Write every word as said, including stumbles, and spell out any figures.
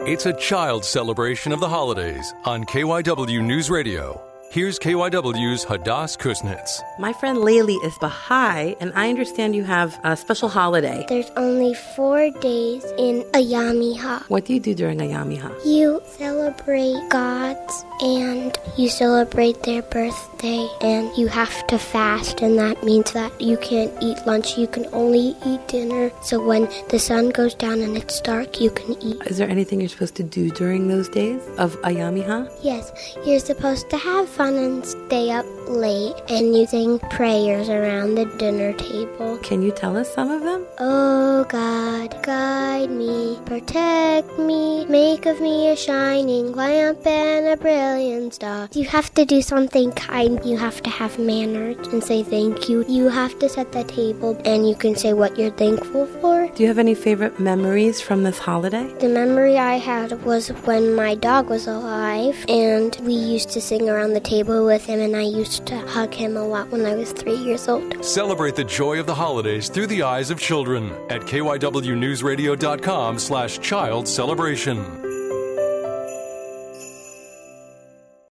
It's a child celebration of the holidays on K Y W News Radio. Here's K Y W's Hadass Kusnitz. My friend Layli is Baha'i, and I understand you have a special holiday. There's only four days in Ayami Ha. What do you do during Ayami Ha? You celebrate gods, and you celebrate their birthday, and you have to fast, and that means that you can't eat lunch. You can only eat dinner, so when the sun goes down and it's dark, you can eat. Is there anything you're supposed to do during those days of Ayami Ha? Yes, you're supposed to have fun and stay up late, and you sing prayers around the dinner table. Can you tell us some of them? Oh God, guide me, protect me, make of me a shining lamp and a brilliant star. You have to do something kind. You have to have manners and say thank you. You have to set the table, and you can say what you're thankful for. Do you have any favorite memories from this holiday? The memory I had was when my dog was alive, and we used to sing around the table with him, and I used to hug him a lot when I was three years old. Celebrate the joy of the holidays through the eyes of children at K Y W News Radio dot com slash child celebration.